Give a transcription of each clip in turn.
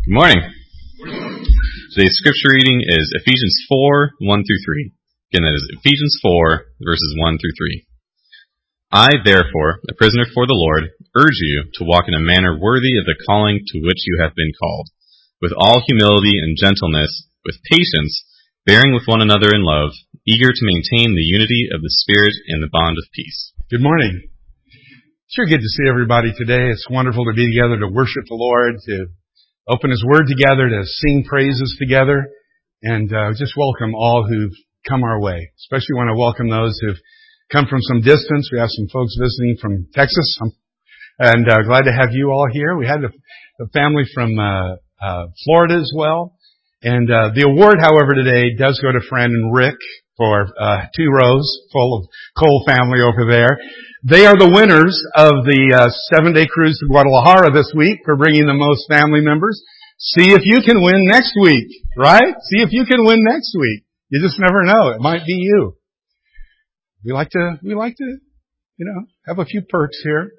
Good morning. Today's scripture reading is Ephesians 4, 1 through 3. Again, that is Ephesians 4, verses 1 through 3. I, therefore, a prisoner for the Lord, urge you to walk in a manner worthy of the calling to which you have been called, with all humility and gentleness, with patience, bearing with one another in love, eager to maintain the unity of the Spirit in the bond of peace. Good morning. Sure good to see everybody today. It's wonderful to be together to worship the Lord, to open His Word together, to sing praises together, and just welcome all who've come our way. Especially want to welcome those who've come from some distance. We have some folks visiting from Texas, and glad to have you all here. We had a family from Florida as well. And the award, however, today does go to friend Rick for 2 rows full of Cole family over there. They are the winners of the 7-day cruise to Guadalajara this week for bringing the most family members. See if you can win next week, right? See if you can win next week. You just never know. It might be you. We like to, have a few perks here.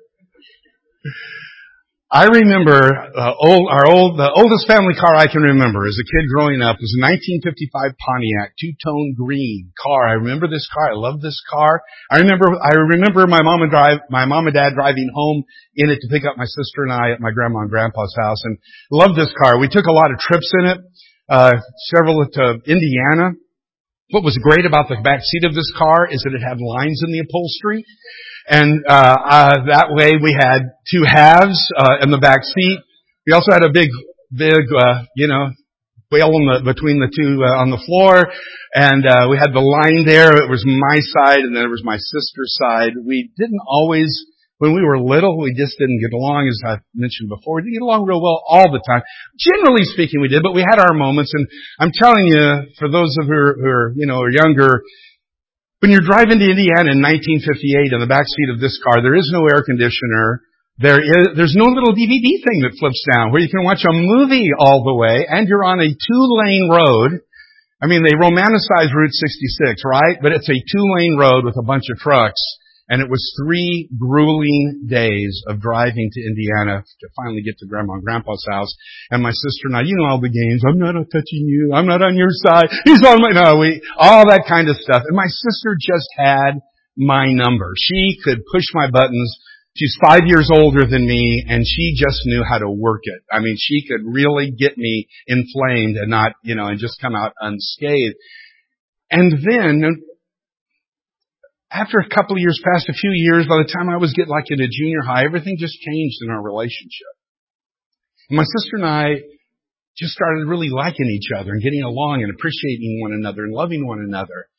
I remember the oldest family car I can remember as a kid growing up was a 1955 Pontiac 2-tone green car. I remember this car. I love this car. I remember my mom and dad driving home in it to pick up my sister and I at my grandma and grandpa's house, and loved this car. We took a lot of trips in it, several to Indiana. What was great about the back seat of this car is that it had lines in the upholstery. And that way we had 2 halves in the back seat. We also had a big wheel between the 2 on the floor, and we had the line there. It was my side, and then it was my sister's side. We didn't always, when we were little, we just didn't get along, as I mentioned before. We didn't get along real well all the time. Generally speaking, we did, but we had our moments. And I'm telling you, for those of you who are younger, when you're driving to Indiana in 1958 in the back seat of this car, there is no air conditioner. There's no little DVD thing that flips down where you can watch a movie all the way, and you're on a 2-lane road. I mean, they romanticize Route 66, right? But it's a 2-lane road with a bunch of trucks, and it was 3 grueling days of driving to Indiana to finally get to Grandma and Grandpa's house. And my sister and I, all the games. I'm not touching you. I'm not on your side. He's on my, all that kind of stuff. And my sister just had my number. She could push my buttons. She's 5 years older than me, and she just knew how to work it. I mean, she could really get me inflamed and not, and just come out unscathed. And then, after a couple of years passed, a few years, by the time I was getting into junior high, everything just changed in our relationship. And my sister and I just started really liking each other and getting along and appreciating one another and loving one another.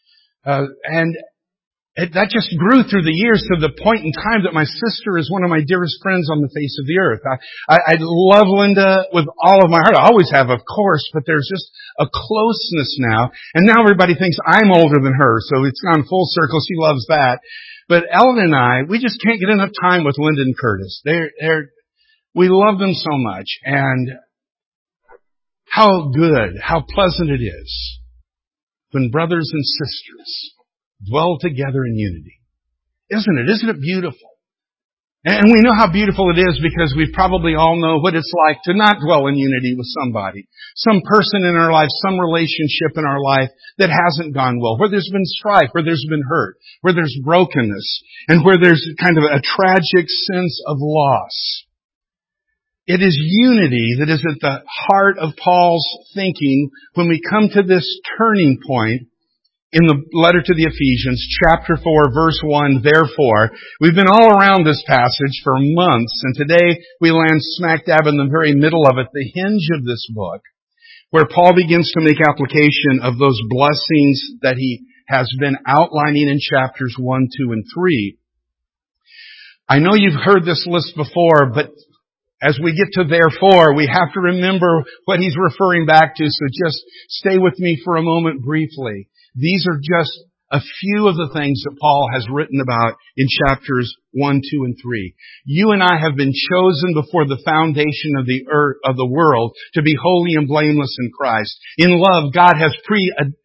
That just grew through the years to the point in time that my sister is one of my dearest friends on the face of the earth. I love Linda with all of my heart. I always have, of course, but there's just a closeness now. And now everybody thinks I'm older than her, so it's gone full circle. She loves that. But Ellen and I, we just can't get enough time with Linda and Curtis. We love them so much. And how good, how pleasant it is when brothers and sisters dwell together in unity. Isn't it? Isn't it beautiful? And we know how beautiful it is because we probably all know what it's like to not dwell in unity with somebody. Some person in our life, some relationship in our life that hasn't gone well, where there's been strife, where there's been hurt, where there's brokenness, and where there's kind of a tragic sense of loss. It is unity that is at the heart of Paul's thinking when we come to this turning point in the letter to the Ephesians, chapter 4, verse 1, therefore. We've been all around this passage for months, and today we land smack dab in the very middle of it, the hinge of this book, where Paul begins to make application of those blessings that he has been outlining in chapters 1, 2, and 3. I know you've heard this list before, but as we get to therefore, we have to remember what he's referring back to, so just stay with me for a moment briefly. These are just a few of the things that Paul has written about in chapters 1, 2, and 3. You and I have been chosen before the foundation of the earth, of the world, to be holy and blameless in Christ. In love, God has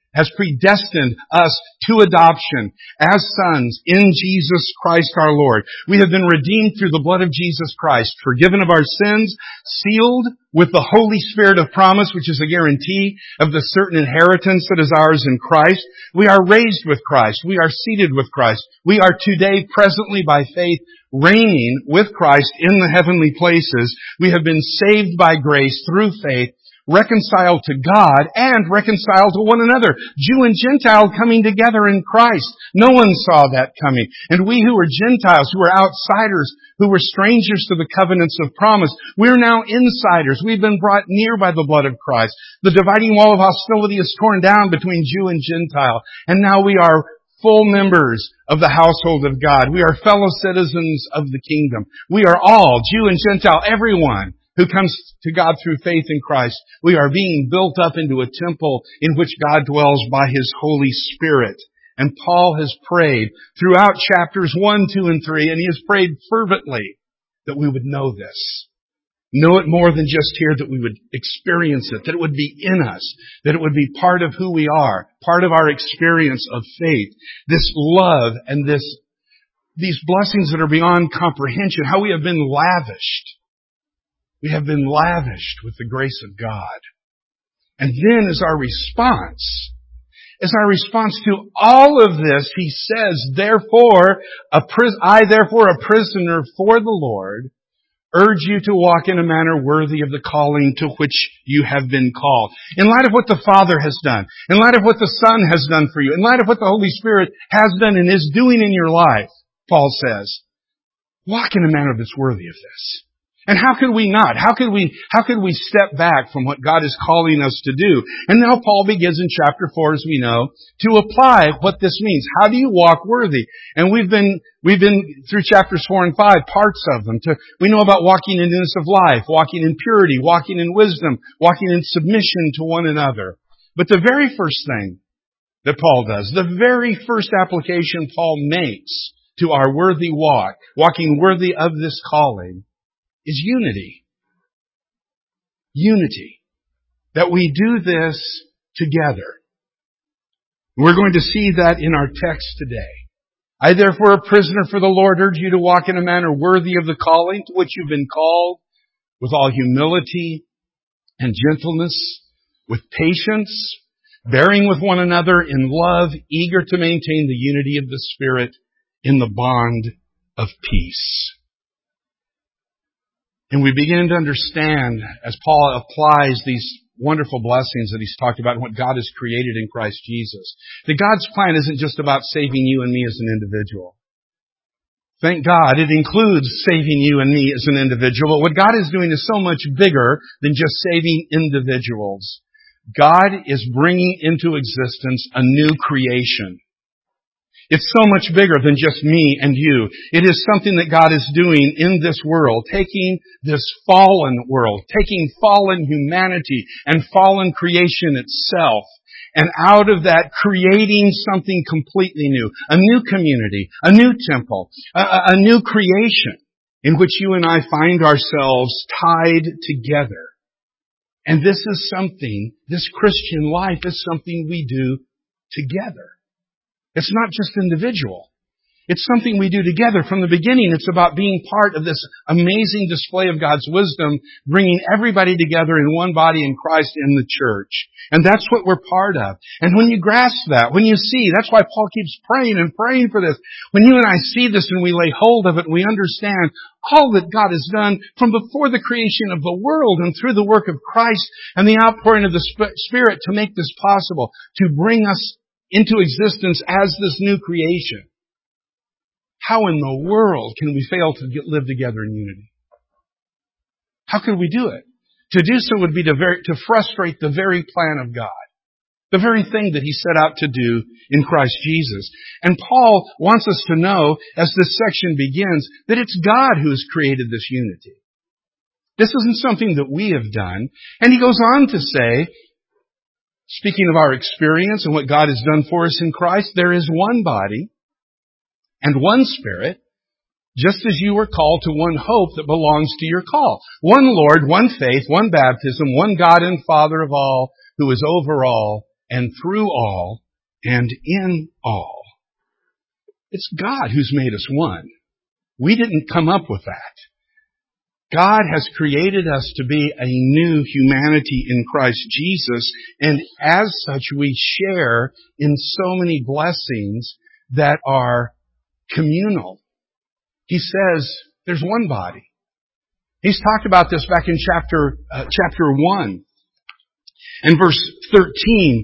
has predestined us to adoption as sons in Jesus Christ our Lord. We have been redeemed through the blood of Jesus Christ, forgiven of our sins, sealed with the Holy Spirit of promise, which is a guarantee of the certain inheritance that is ours in Christ. We are raised with Christ. We are seated with Christ. We are today, presently by faith, reigning with Christ in the heavenly places. We have been saved by grace through faith, reconciled to God and reconciled to one another. Jew and Gentile coming together in Christ. No one saw that coming. And we who were Gentiles, who were outsiders, who were strangers to the covenants of promise, we're now insiders. We've been brought near by the blood of Christ. The dividing wall of hostility is torn down between Jew and Gentile. And now we are full members of the household of God. We are fellow citizens of the kingdom. We are all, Jew and Gentile, everyone who comes to God through faith in Christ. We are being built up into a temple in which God dwells by His Holy Spirit. And Paul has prayed throughout chapters 1, 2, and 3, and he has prayed fervently that we would know this. Know it more than just here, that we would experience it, that it would be in us, that it would be part of who we are, part of our experience of faith. This love and these blessings that are beyond comprehension, how we have been lavished. We have been lavished with the grace of God. And then as our response to all of this, he says, I therefore, a prisoner for the Lord, urge you to walk in a manner worthy of the calling to which you have been called. In light of what the Father has done, in light of what the Son has done for you, in light of what the Holy Spirit has done and is doing in your life, Paul says, walk in a manner that's worthy of this. And how could we not? How could we step back from what God is calling us to do? And now Paul begins in chapter 4, as we know, to apply what this means. How do you walk worthy? And we've been through chapters 4 and 5, parts of them. We know about walking in newness of life, walking in purity, walking in wisdom, walking in submission to one another. But the very first thing that Paul does, the very first application Paul makes to our worthy walk, walking worthy of this calling, is unity. Unity. That we do this together. We're going to see that in our text today. I therefore, a prisoner for the Lord, urge you to walk in a manner worthy of the calling to which you've been called, with all humility and gentleness, with patience, bearing with one another in love, eager to maintain the unity of the Spirit in the bond of peace. And we begin to understand, as Paul applies these wonderful blessings that he's talked about and what God has created in Christ Jesus, that God's plan isn't just about saving you and me as an individual. Thank God it includes saving you and me as an individual, but what God is doing is so much bigger than just saving individuals. God is bringing into existence a new creation. It's so much bigger than just me and you. It is something that God is doing in this world, taking this fallen world, taking fallen humanity and fallen creation itself, and out of that creating something completely new, a new community, a new temple, a new creation in which you and I find ourselves tied together. And this Christian life is something we do together. It's not just individual. It's something we do together. From the beginning, it's about being part of this amazing display of God's wisdom, bringing everybody together in one body in Christ in the church. And that's what we're part of. And when you grasp that, when you see, that's why Paul keeps praying and praying for this. When you and I see this and we lay hold of it and we understand all that God has done from before the creation of the world and through the work of Christ and the outpouring of the Spirit to make this possible, to bring us into existence as this new creation. How in the world can we fail to live together in unity? How could we do it? To do so would be to frustrate the very plan of God. The very thing that He set out to do in Christ Jesus. And Paul wants us to know, as this section begins, that it's God who has created this unity. This isn't something that we have done. And he goes on to say, speaking of our experience and what God has done for us in Christ, there is one body and one Spirit, just as you were called to one hope that belongs to your call. One Lord, one faith, one baptism, one God and Father of all, who is over all and through all and in all. It's God who's made us one. We didn't come up with that. God has created us to be a new humanity in Christ Jesus, and as such we share in so many blessings that are communal. He says there's one body. He's talked about this back in chapter 1 and verse 13,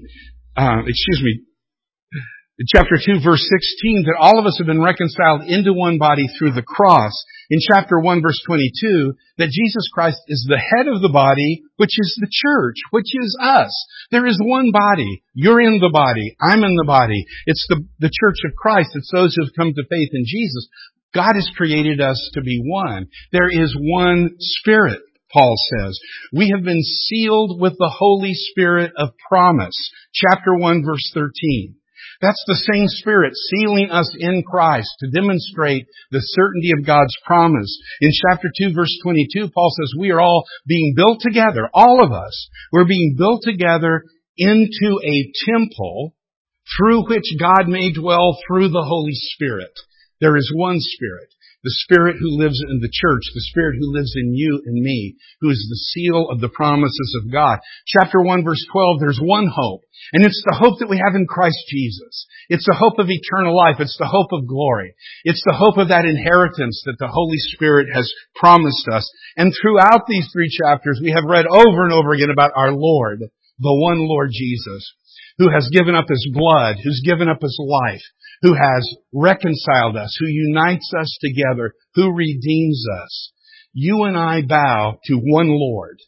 chapter 2, verse 16, that all of us have been reconciled into one body through the cross. In chapter 1, verse 22, that Jesus Christ is the head of the body, which is the church, which is us. There is one body. You're in the body. I'm in the body. It's the church of Christ. It's those who have come to faith in Jesus. God has created us to be one. There is one Spirit, Paul says. We have been sealed with the Holy Spirit of promise. Chapter 1, verse 13. That's the same Spirit sealing us in Christ to demonstrate the certainty of God's promise. In chapter 2, verse 22, Paul says we are all being built together, all of us. We're being built together into a temple through which God may dwell through the Holy Spirit. There is one Spirit. The Spirit who lives in the church, the Spirit who lives in you and me, who is the seal of the promises of God. Chapter 1, verse 12, there's one hope. And it's the hope that we have in Christ Jesus. It's the hope of eternal life. It's the hope of glory. It's the hope of that inheritance that the Holy Spirit has promised us. And throughout these 3 chapters, we have read over and over again about our Lord, the one Lord Jesus, who has given up His blood, who's given up His life, who has reconciled us, who unites us together, who redeems us. You and I bow to one Lord.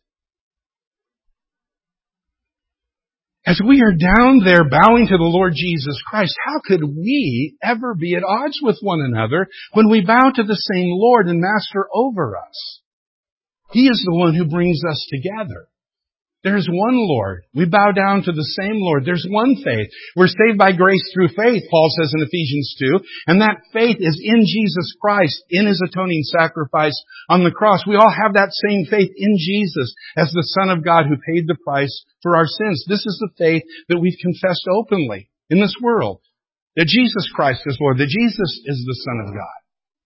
As we are down there bowing to the Lord Jesus Christ, how could we ever be at odds with one another when we bow to the same Lord and Master over us? He is the one who brings us together. There's one Lord. We bow down to the same Lord. There's one faith. We're saved by grace through faith, Paul says in Ephesians 2. And that faith is in Jesus Christ, in His atoning sacrifice on the cross. We all have that same faith in Jesus as the Son of God who paid the price for our sins. This is the faith that we've confessed openly in this world. That Jesus Christ is Lord. That Jesus is the Son of God.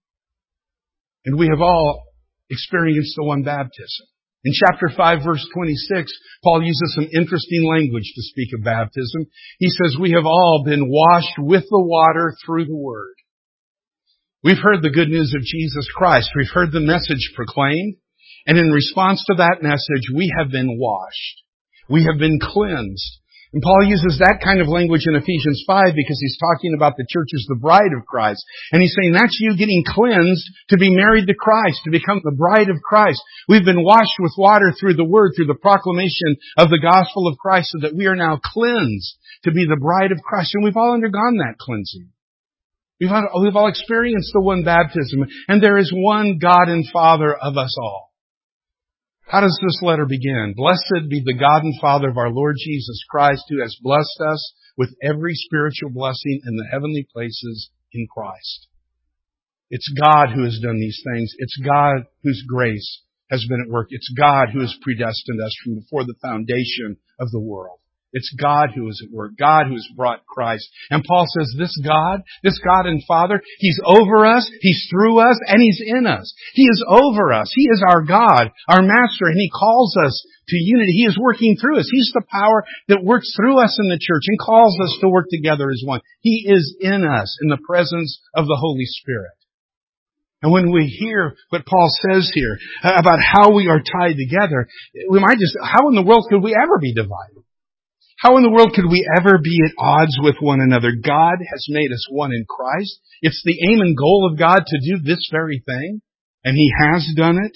And we have all experienced the one baptism. In chapter 5, verse 26, Paul uses some interesting language to speak of baptism. He says, we have all been washed with the water through the Word. We've heard the good news of Jesus Christ. We've heard the message proclaimed. And in response to that message, we have been washed. We have been cleansed. And Paul uses that kind of language in Ephesians 5 because he's talking about the church as the bride of Christ. And he's saying that's you getting cleansed to be married to Christ, to become the bride of Christ. We've been washed with water through the Word, through the proclamation of the gospel of Christ, so that we are now cleansed to be the bride of Christ. And we've all undergone that cleansing. We've all experienced the one baptism. And there is one God and Father of us all. How does this letter begin? Blessed be the God and Father of our Lord Jesus Christ, who has blessed us with every spiritual blessing in the heavenly places in Christ. It's God who has done these things. It's God whose grace has been at work. It's God who has predestined us from before the foundation of the world. It's God who is at work. God who has brought Christ. And Paul says this God and Father, He's over us, He's through us, and He's in us. He is over us. He is our God, our Master, and He calls us to unity. He is working through us. He's the power that works through us in the church and calls us to work together as one. He is in us in the presence of the Holy Spirit. And when we hear what Paul says here about how we are tied together, we might how in the world could we ever be divided? How in the world could we ever be at odds with one another? God has made us one in Christ. It's the aim and goal of God to do this very thing, and He has done it.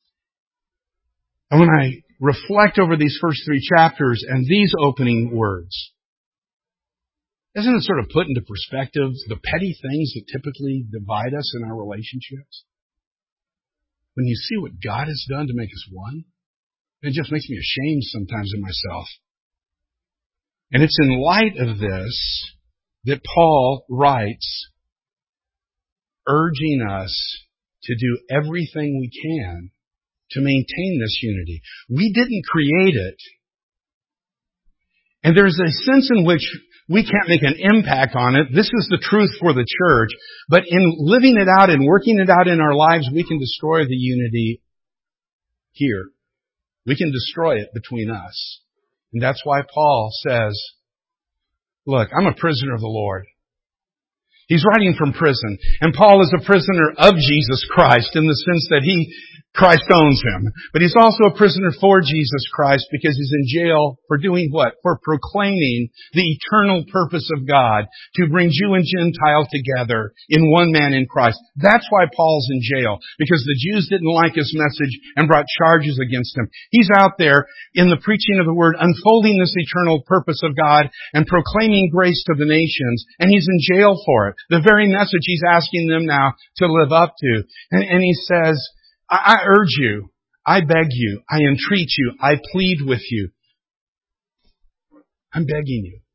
And when I reflect over these first 3 chapters and these opening words, doesn't it sort of put into perspective the petty things that typically divide us in our relationships? When you see what God has done to make us one, it just makes me ashamed sometimes of myself. And it's in light of this that Paul writes, urging us to do everything we can to maintain this unity. We didn't create it. And there's a sense in which we can't make an impact on it. This is the truth for the church. But in living it out and working it out in our lives, we can destroy the unity here. We can destroy it between us. And that's why Paul says, look, I'm a prisoner of the Lord. He's writing from prison. And Paul is a prisoner of Jesus Christ in the sense that Christ owns him. But he's also a prisoner for Jesus Christ because he's in jail for doing what? For proclaiming the eternal purpose of God to bring Jew and Gentile together in one man in Christ. That's why Paul's in jail. Because the Jews didn't like his message and brought charges against him. He's out there in the preaching of the word, unfolding this eternal purpose of God and proclaiming grace to the nations. And he's in jail for it. The very message he's asking them now to live up to. And he says, I urge you, I beg you, I entreat you, I plead with you. I'm begging you.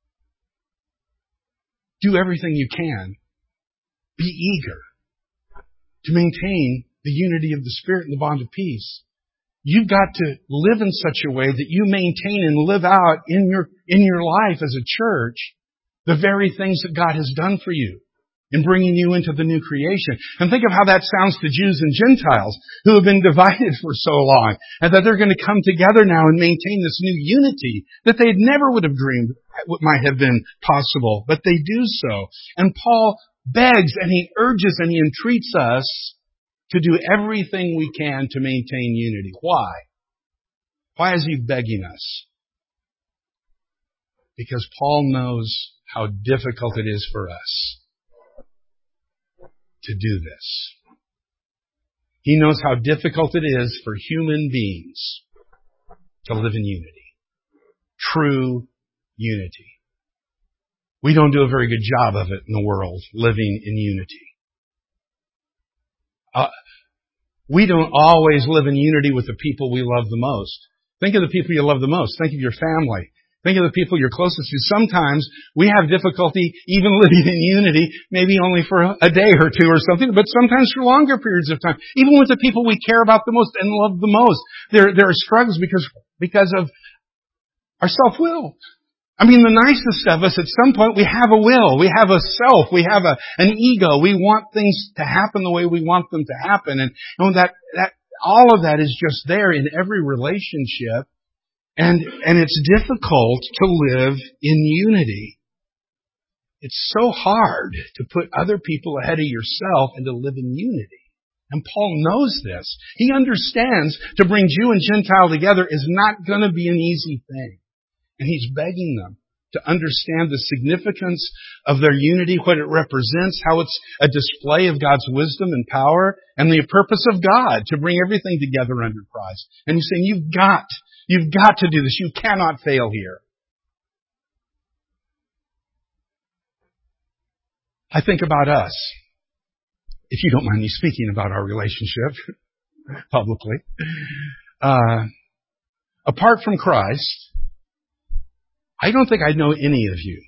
Do everything you can. Be eager to maintain the unity of the Spirit and the bond of peace. You've got to live in such a way that you maintain and live out in your life as a church the very things that God has done for you in bringing you into the new creation. And think of how that sounds to Jews and Gentiles who have been divided for so long, and that they're going to come together now and maintain this new unity that they never would have dreamed might have been possible, but they do so. And Paul begs and he urges and he entreats us to do everything we can to maintain unity. Why? Why is he begging us? Because Paul knows how difficult it is for us to do this. He knows how difficult it is for human beings to live in unity. True unity. We don't do a very good job of it in the world, living in unity. We don't always live in unity with the people we love the most. Think of the people you love the most. Think of your family. Think of the people you're closest to. Sometimes we have difficulty even living in unity, maybe only for a day or two or something, but sometimes for longer periods of time. Even with the people we care about the most and love the most. There are struggles because of our self-will. I mean, the nicest of us, at some point, we have a will. We have a self. We have an ego. We want things to happen the way we want them to happen. And that all of that is just there in every relationship. And it's difficult to live in unity. It's so hard to put other people ahead of yourself and to live in unity. And Paul knows this. He understands to bring Jew and Gentile together is not going to be an easy thing. And he's begging them to understand the significance of their unity, what it represents, how it's a display of God's wisdom and power, and the purpose of God to bring everything together under Christ. And he's saying, you've got to do this. You cannot fail here. I think about us, if you don't mind me speaking about our relationship publicly. Apart from Christ, I don't think I'd know any of you.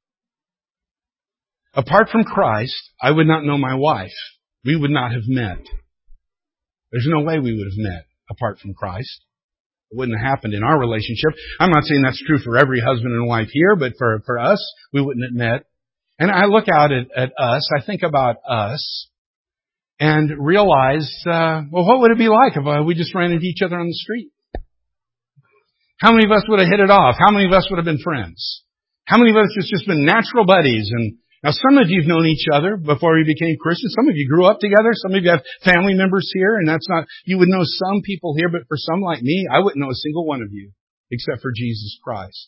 Apart from Christ, I would not know my wife. We would not have met. There's no way we would have met apart from Christ. It wouldn't have happened in our relationship. I'm not saying that's true for every husband and wife here, but for us, we wouldn't have met. And I look out at us, I think about us, and realize, what would it be like if we just ran into each other on the street? How many of us would have hit it off? How many of us would have been friends? How many of us just been natural buddies? And now some of you have known each other before you became Christians. Some of you grew up together. Some of you have family members here, and you would know some people here, but for some like me, I wouldn't know a single one of you except for Jesus Christ.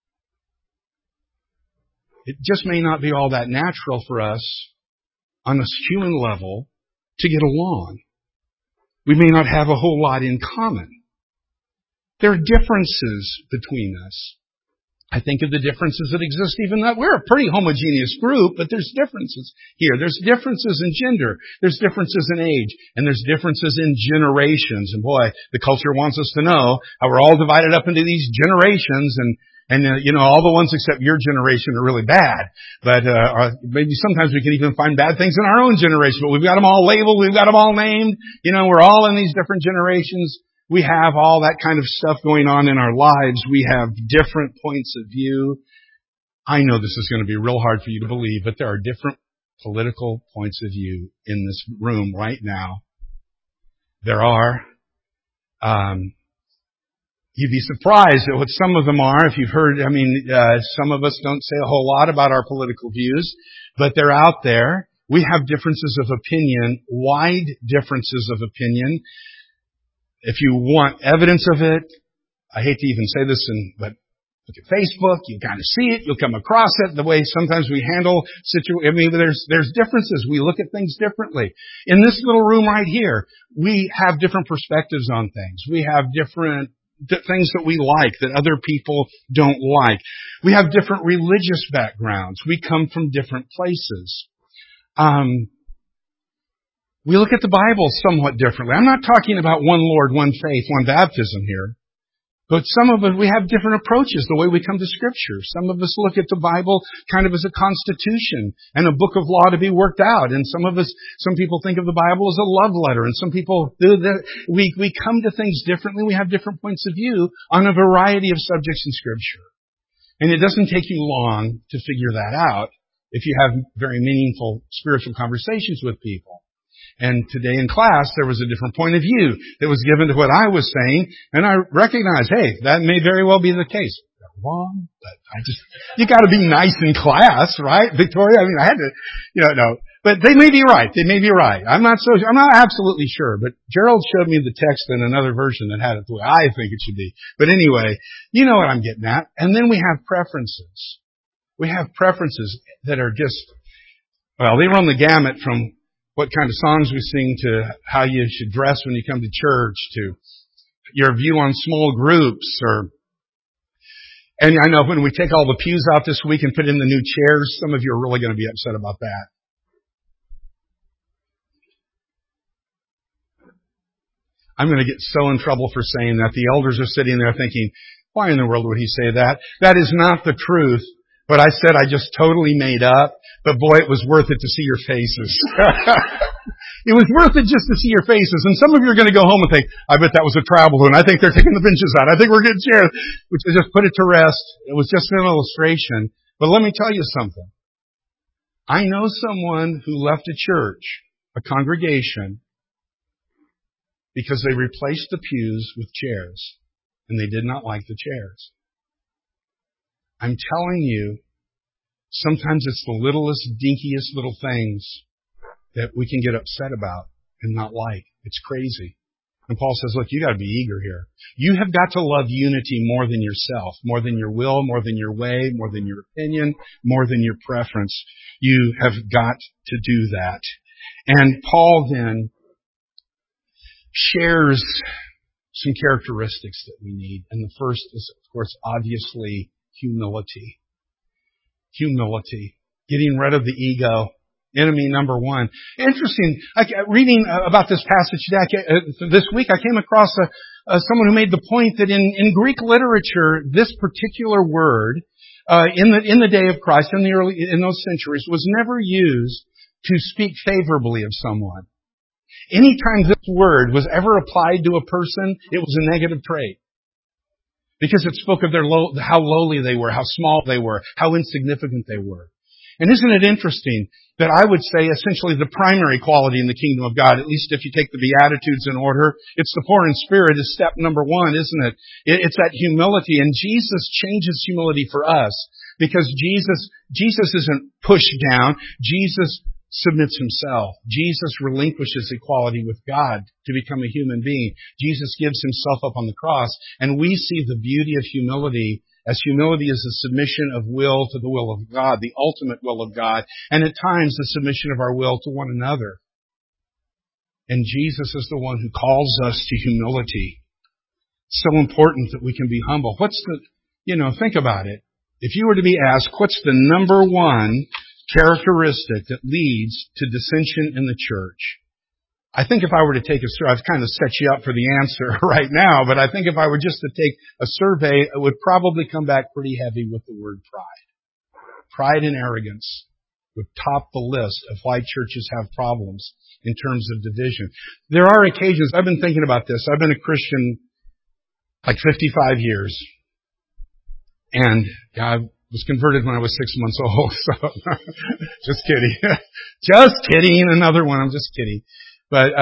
It just may not be all that natural for us on a human level to get along. We may not have a whole lot in common. There are differences between us. I think of the differences that exist even that we're a pretty homogeneous group, but there's differences here. There's differences in gender. There's differences in age. And there's differences in generations. And boy, the culture wants us to know how we're all divided up into these generations and all the ones except your generation are really bad. But maybe sometimes we can even find bad things in our own generation. But we've got them all labeled. We've got them all named. We're all in these different generations. We have all that kind of stuff going on in our lives. We have different points of view. I know this is going to be real hard for you to believe, but there are different political points of view in this room right now. There are. You'd be surprised at what some of them are. If you've heard, some of us don't say a whole lot about our political views, but they're out there. We have differences of opinion, wide differences of opinion. If you want evidence of it, I hate to even say this, but look at Facebook, you kind of see it, you'll come across it, the way sometimes we handle situations. There's differences. We look at things differently. In this little room right here, we have different perspectives on things. We have different things that we like that other people don't like. We have different religious backgrounds. We come from different places. We look at the Bible somewhat differently. I'm not talking about one Lord, one faith, one baptism here. But some of us, we have different approaches, the way we come to Scripture. Some of us look at the Bible kind of as a constitution and a book of law to be worked out. And some people think of the Bible as a love letter. And some people do that. We come to things differently. We have different points of view on a variety of subjects in Scripture. And it doesn't take you long to figure that out if you have very meaningful spiritual conversations with people. And today in class, there was a different point of view that was given to what I was saying, and I recognized, hey, that may very well be the case. Wrong, but you gotta be nice in class, right, Victoria? I had to, no. But they may be right. They may be right. I'm not absolutely sure, but Gerald showed me the text in another version that had it the way I think it should be. But anyway, you know what I'm getting at. And then we have preferences. We have preferences that are they run the gamut from what kind of songs we sing to how you should dress when you come to church to your view on small groups and I know when we take all the pews out this week and put in the new chairs, some of you are really going to be upset about that. I'm going to get so in trouble for saying that. The elders are sitting there thinking, why in the world would he say that? That is not the truth. What I said I just totally made up, but boy, it was worth it to see your faces. It was worth it just to see your faces. And some of you are going to go home and think, I bet that was a travel balloon. I think they're taking the benches out. I think we're getting chairs. Which I just put it to rest. It was just an illustration. But let me tell you something. I know someone who left a church, a congregation, because they replaced the pews with chairs. And they did not like the chairs. I'm telling you, sometimes it's the littlest, dinkiest little things that we can get upset about and not like. It's crazy. And Paul says, look, you got to be eager here. You have got to love unity more than yourself, more than your will, more than your way, more than your opinion, more than your preference. You have got to do that. And Paul then shares some characteristics that we need. And the first is, of course, obviously humility. Humility. Getting rid of the ego. Enemy number one. Interesting. Reading about this passage this week, I came across someone who made the point that in Greek literature, this particular word in the day of Christ, in those centuries, was never used to speak favorably of someone. Anytime this word was ever applied to a person, it was a negative trait. Because it spoke of how lowly they were, how small they were, how insignificant they were. And isn't it interesting that I would say essentially the primary quality in the kingdom of God, at least if you take the Beatitudes in order, it's the poor in spirit is step number one, isn't it? It's that humility. And Jesus changes humility for us because Jesus isn't pushed down. Jesus submits himself. Jesus relinquishes equality with God to become a human being. Jesus gives himself up on the cross. And we see the beauty of humility as humility is the submission of will to the will of God, the ultimate will of God, and at times the submission of our will to one another. And Jesus is the one who calls us to humility. So important that we can be humble. Think about it. If you were to be asked, what's the number one characteristic that leads to dissension in the church? I think if I were to take I've kind of set you up for the answer right now, but I think if I were just to take a survey, it would probably come back pretty heavy with the word pride. Pride and arrogance would top the list of why churches have problems. in terms of division. There are occasions, I've been thinking about this. I've been a Christian like 55 years. And I was converted when I was 6 months old, so just kidding. Just kidding. Another one. I'm just kidding. But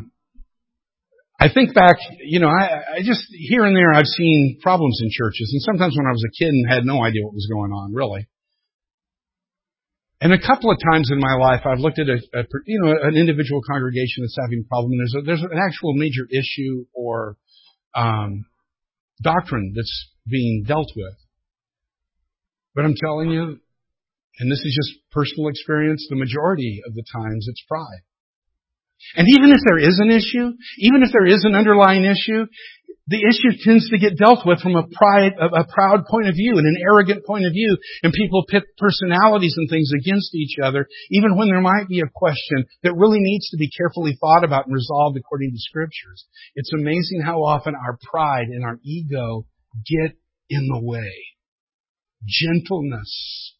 I think back, I just, here and there I've seen problems in churches, and sometimes when I was a kid and had no idea what was going on, really. And a couple of times in my life I've looked at an individual congregation that's having a problem, and there's an actual major issue or doctrine that's being dealt with. But I'm telling you, and this is just personal experience, the majority of the times it's pride. And even if there is an issue, even if there is an underlying issue, the issue tends to get dealt with from a proud point of view and an arrogant point of view, and people pit personalities and things against each other, even when there might be a question that really needs to be carefully thought about and resolved according to Scriptures. It's amazing how often our pride and our ego get in the way. Gentleness.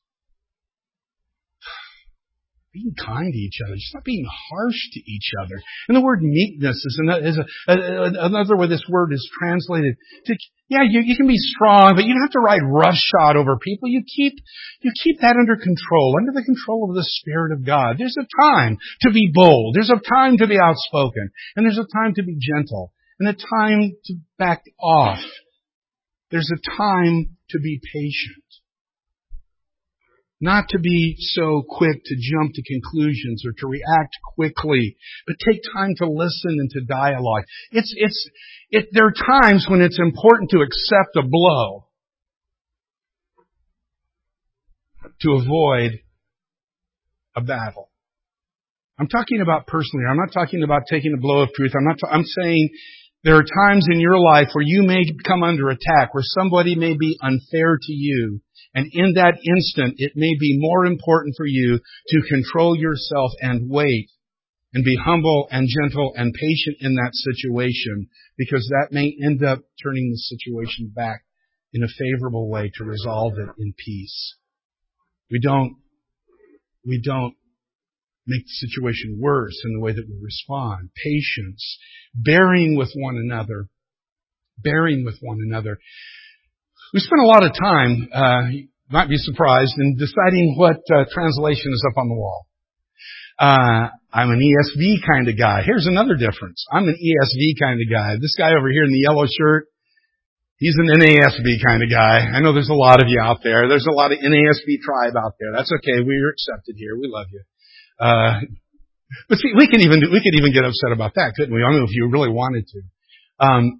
Being kind to each other, just not being harsh to each other. And the word meekness is another way this word is translated. You can be strong, but you don't have to ride roughshod over people. You keep that under control, under the control of the Spirit of God. There's a time to be bold. There's a time to be outspoken. And there's a time to be gentle. And a time to back off. There's a time to be patient. Not to be so quick to jump to conclusions or to react quickly, but take time to listen and to dialogue. There are times when it's important to accept a blow to avoid a battle. I'm talking about personally. I'm not talking about taking a blow of truth. I'm saying there are times in your life where you may come under attack, where somebody may be unfair to you. And in that instant, it may be more important for you to control yourself and wait and be humble and gentle and patient in that situation, because that may end up turning the situation back in a favorable way to resolve it in peace. We don't make the situation worse in the way that we respond. Patience, bearing with one another. We spent a lot of time, you might be surprised, in deciding what translation is up on the wall. I'm an ESV kind of guy. Here's another difference. I'm an ESV kind of guy. This guy over here in the yellow shirt, he's an NASB kind of guy. I know there's a lot of you out there. There's a lot of NASB tribe out there. That's okay. We're accepted here. We love you. But see, we could even get upset about that, couldn't we? I mean, if you really wanted to.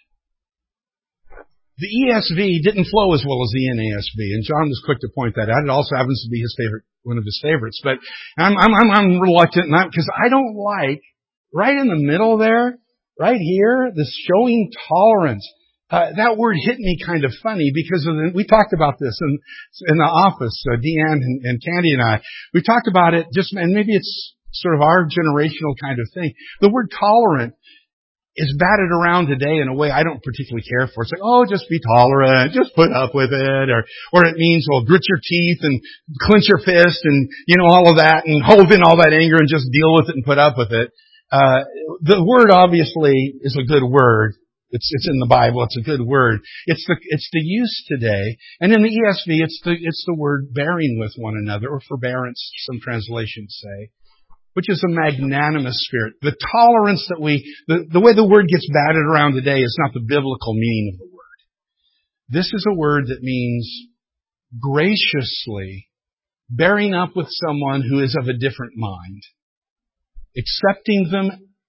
The ESV didn't flow as well as the NASB, and John was quick to point that out. It also happens to be one of his favorites. But I'm reluctant, because I don't like right in the middle there, right here, this showing tolerance. That word hit me kind of funny because we talked about this in the office. Deanne and Candy and I, we talked about it and maybe it's sort of our generational kind of thing. The word tolerant is batted around today in a way I don't particularly care for. It's like, just be tolerant, just put up with it, or it means, grit your teeth and clench your fist and, all of that, and hold in all that anger and just deal with it and put up with it. The word obviously is a good word. It's in the Bible. It's a good word. It's the use today. And in the ESV, it's the word bearing with one another, or forbearance, some translations say, which is a magnanimous spirit. The tolerance that the way the word gets batted around today is not the biblical meaning of the word. This is a word that means graciously bearing up with someone who is of a different mind, accepting them,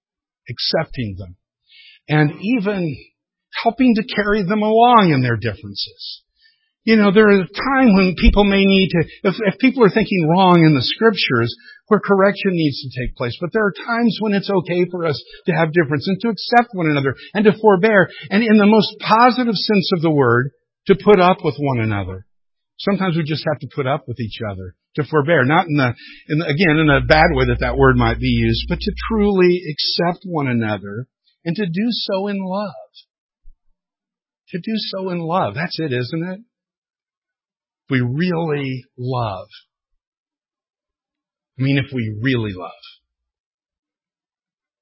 and even helping to carry them along in their differences. There are times when people may need to, if people are thinking wrong in the Scriptures, where correction needs to take place. But there are times when it's okay for us to have difference and to accept one another and to forbear. And in the most positive sense of the word, to put up with one another. Sometimes we just have to put up with each other, to forbear. Not in a bad way that word might be used, but to truly accept one another and to do so in love. To do so in love. That's it, isn't it? We really love. If we really love.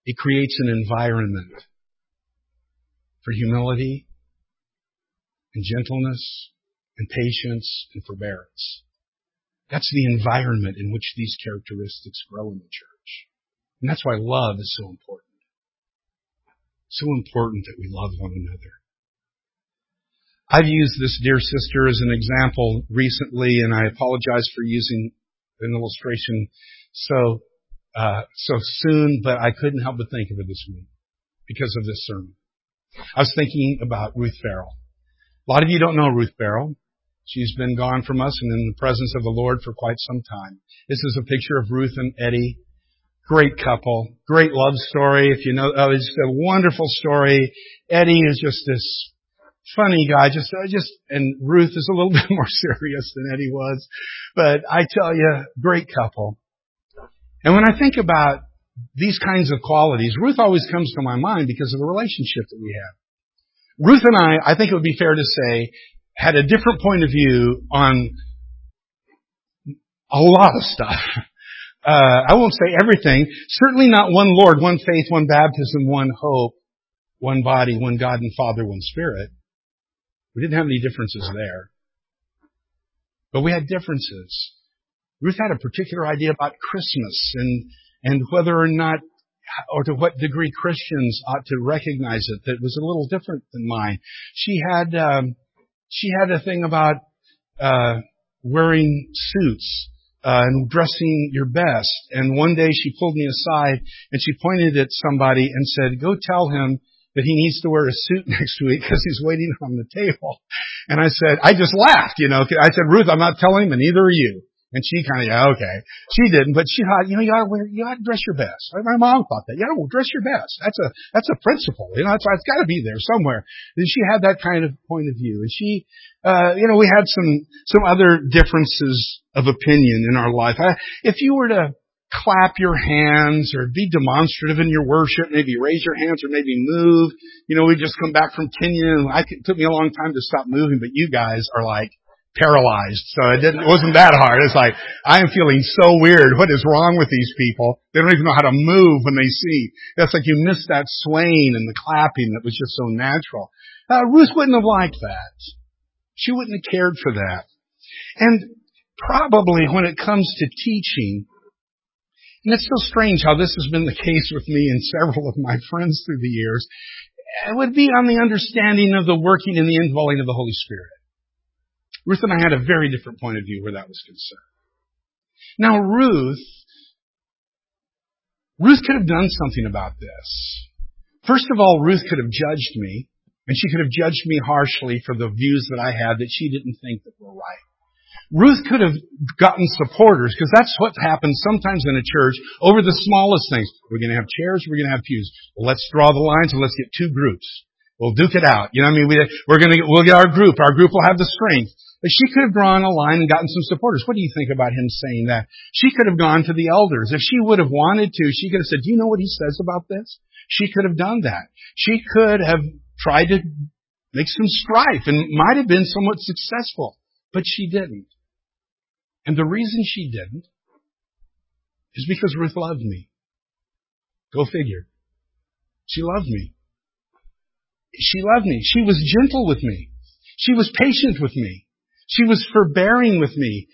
It creates an environment for humility and gentleness and patience and forbearance. That's the environment in which these characteristics grow in the church. And that's why love is so important. So important that we love one another. I've used this dear sister as an example recently, and I apologize for using an illustration so soon, but I couldn't help but think of it this week because of this sermon. I was thinking about Ruth Farrell. A lot of you don't know Ruth Farrell. She's been gone from us and in the presence of the Lord for quite some time. This is a picture of Ruth and Eddie. Great couple. Great love story. If you know, it's a wonderful story. Eddie is just this funny guy, and Ruth is a little bit more serious than Eddie was. But I tell you, great couple. And when I think about these kinds of qualities, Ruth always comes to my mind because of the relationship that we have. Ruth and I think it would be fair to say, had a different point of view on a lot of stuff. I won't say everything. Certainly not one Lord, one faith, one baptism, one hope, one body, one God and Father, one Spirit. We didn't have any differences there. But we had differences. Ruth had a particular idea about Christmas and whether or not, or to what degree Christians ought to recognize it that was a little different than mine. She had a thing about wearing suits and dressing your best. And one day she pulled me aside and she pointed at somebody and said, "Go tell him that he needs to wear a suit next week because he's waiting on the table." And I just laughed, I said, "Ruth, I'm not telling him, and neither are you." And she kind of, yeah, okay. She didn't, but she thought, you ought to dress your best. My mom thought that. Dress your best. That's a principle. It's got to be there somewhere. And she had that kind of point of view. And she, we had some other differences of opinion in our life. If you were to clap your hands or be demonstrative in your worship, maybe raise your hands or maybe move, we just come back from Kenya and it took me a long time to stop moving, but you guys are like, paralyzed. So it wasn't that hard. It's like, I am feeling so weird. What is wrong with these people? They don't even know how to move when they see. That's like you missed that swaying and the clapping that was just so natural. Ruth wouldn't have liked that. She wouldn't have cared for that. And probably when it comes to teaching, and it's so strange how this has been the case with me and several of my friends through the years, it would be on the understanding of the working and the indwelling of the Holy Spirit. Ruth and I had a very different point of view where that was concerned. Now, Ruth could have done something about this. First of all, Ruth could have judged me, and she could have judged me harshly for the views that I had that she didn't think that were right. Ruth could have gotten supporters, because that's what happens sometimes in a church over the smallest things. We're going to have chairs, we're going to have pews. Well, let's draw the lines and let's get two groups. We'll duke it out. We'll get our group. Our group will have the strength. But she could have drawn a line and gotten some supporters. What do you think about him saying that? She could have gone to the elders. If she would have wanted to, she could have said, "Do you know what he says about this?" She could have done that. She could have tried to make some strife and might have been somewhat successful. But she didn't. And the reason she didn't is because Ruth loved me. Go figure. She loved me. She loved me. She was gentle with me. She was patient with me. She was forbearing with me.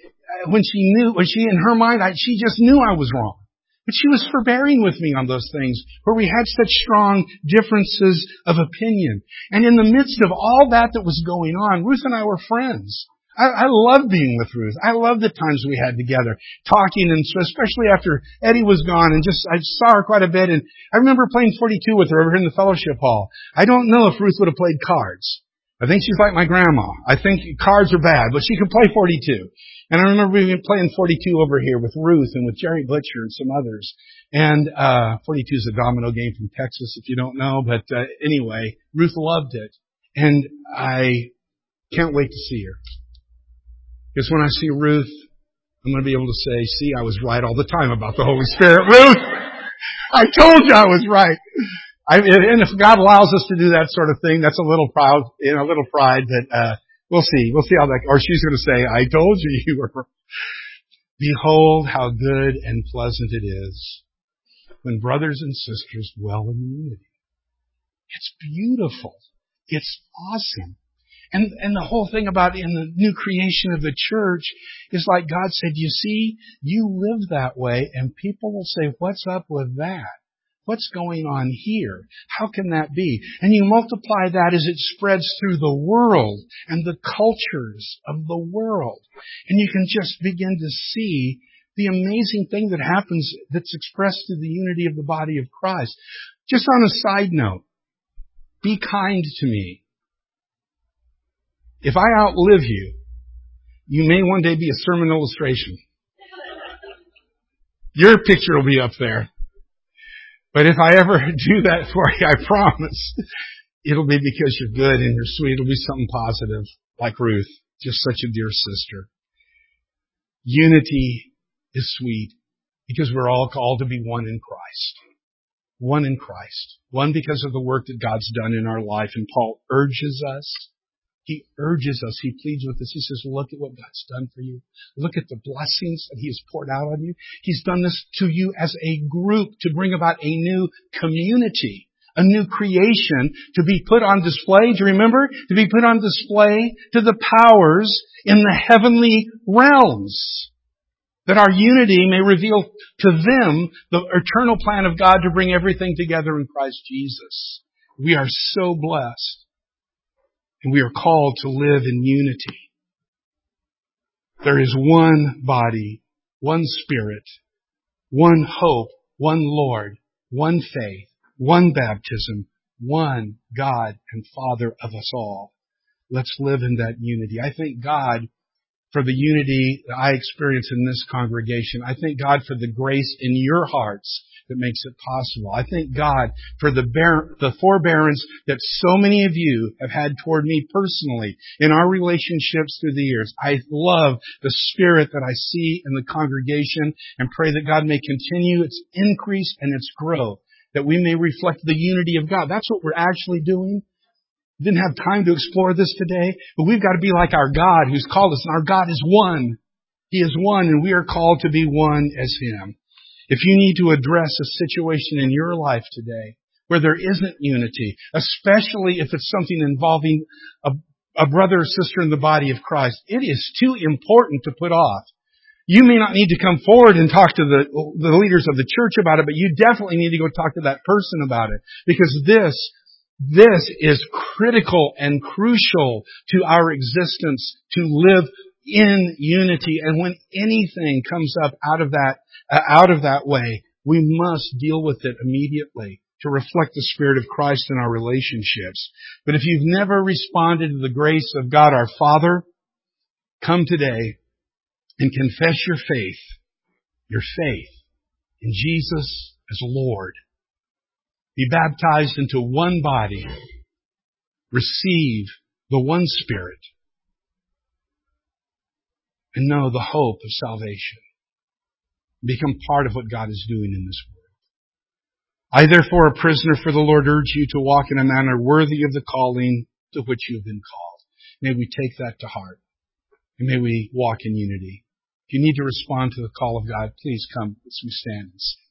In her mind, she just knew I was wrong. But she was forbearing with me on those things where we had such strong differences of opinion. And in the midst of all that was going on, Ruth and I were friends. I loved being with Ruth. I loved the times we had together, talking, and especially after Eddie was gone, and I saw her quite a bit. And I remember playing 42 with her over here in the fellowship hall. I don't know if Ruth would have played cards. I think she's like my grandma. I think cards are bad, but she could play 42. And I remember being playing 42 over here with Ruth and with Jerry Butcher and some others. And 42 is a domino game from Texas, if you don't know. But anyway, Ruth loved it. And I can't wait to see her. Because when I see Ruth, I'm going to be able to say, "See, I was right all the time about the Holy Spirit." Ruth, I told you I was right. And if God allows us to do that sort of thing, that's a little pride, but we'll see. We'll see how that, or she's going to say, "I told you were." Behold how good and pleasant it is when brothers and sisters dwell in unity. It's beautiful. It's awesome. And the whole thing about in the new creation of the church is like God said, you see, you live that way and people will say, what's up with that? What's going on here? How can that be? And you multiply that as it spreads through the world and the cultures of the world. And you can just begin to see the amazing thing that happens that's expressed through the unity of the body of Christ. Just on a side note, be kind to me. If I outlive you, you may one day be a sermon illustration. Your picture will be up there. But if I ever do that for you, I promise, it'll be because you're good and you're sweet. It'll be something positive, like Ruth, just such a dear sister. Unity is sweet because we're all called to be one in Christ. One in Christ. One because of the work that God's done in our life. And Paul urges us. He urges us. He pleads with us. He says, look at what God's done for you. Look at the blessings that He has poured out on you. He's done this to you as a group to bring about a new community, a new creation to be put on display. Do you remember? To be put on display to the powers in the heavenly realms. That our unity may reveal to them the eternal plan of God to bring everything together in Christ Jesus. We are so blessed. And we are called to live in unity. There is one body, one Spirit, one hope, one Lord, one faith, one baptism, one God and Father of us all. Let's live in that unity. I thank God for the unity that I experience in this congregation. I thank God for the grace in your hearts that makes it possible. I thank God for the forbearance that so many of you have had toward me personally in our relationships through the years. I love the spirit that I see in the congregation and pray that God may continue its increase and its growth, that we may reflect the unity of God. That's what we're actually doing. Didn't have time to explore this today, but we've got to be like our God who's called us, and our God is one. He is one, and we are called to be one as Him. If you need to address a situation in your life today where there isn't unity, especially if it's something involving a brother or sister in the body of Christ, it is too important to put off. You may not need to come forward and talk to the leaders of the church about it, but you definitely need to go talk to that person about it, because this is critical and crucial to our existence, to live in unity. And when anything comes up out of that way, we must deal with it immediately to reflect the Spirit of Christ in our relationships. But if you've never responded to the grace of God our Father, come today and confess your faith in Jesus as Lord. Be baptized into one body. Receive the one Spirit. And know the hope of salvation. Become part of what God is doing in this world. I, therefore, a prisoner for the Lord, urge you to walk in a manner worthy of the calling to which you have been called. May we take that to heart. And may we walk in unity. If you need to respond to the call of God, please come as we stand and sing.